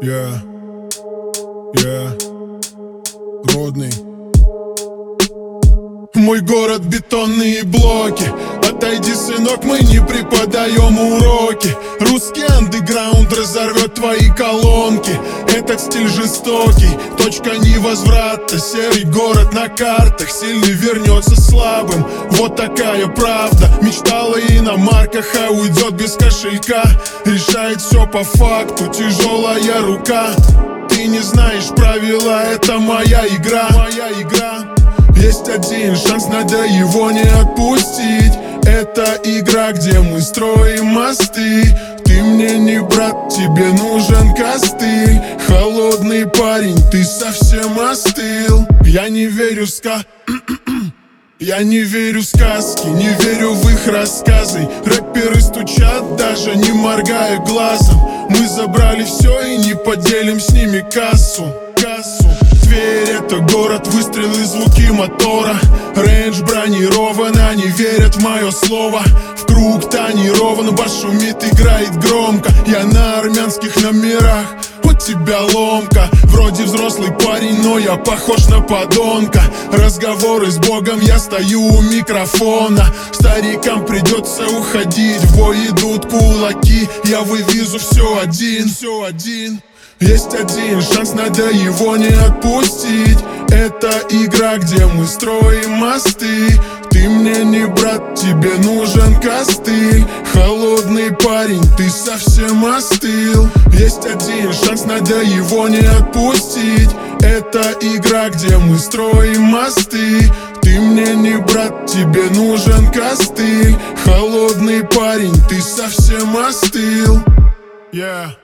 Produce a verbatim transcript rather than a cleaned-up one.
Я, я, Рудный. Мой город — бетонные блоки. Отойди, сынок, мы не преподаем уроки. Русский андеграунд разорвет твои колонки. Этот стиль жестокий, точка невозврата. Серый город на картах, сильный вернется слабым. Вот такая правда. Мечтала иномарках, а уйдет без кошелька. Решает все по факту, тяжелая рука. Ты не знаешь правила, это моя игра, моя игра. Есть один шанс, надо его не отпустить. Это игра, где мы строим мосты. Ты мне не брат, тебе нужен костыль. Холодный парень, ты совсем остыл. Я не верю в ска... Я не верю в сказки, не верю в их рассказы. Рэперы стучат, даже не моргая глазом. Мы забрали все и не поделим с ними кассу, кассу. Тверь — это город, выстрелы, звуки мотора. Рейндж бронирован, они верят в мое слово. В круг тонирован, бас шумит, играет громко. Я на армянских номерах, у тебя ломка. Вроде взрослый парень, но я похож на подонка. Разговоры с Богом, я стою у микрофона. Старикам придется уходить, в бой идут кулаки. Я вывезу все один, все один. Есть один шанс, надо его не отпустить. Это игра, где мы строим мосты. Ты мне не брат, тебе нужен костыль. Холодный парень, ты совсем остыл. Есть один шанс, надо его не отпустить. Это игра, где мы строим мосты. Ты мне не брат, тебе нужен костыль. Холодный парень, ты совсем остыл. Yeah.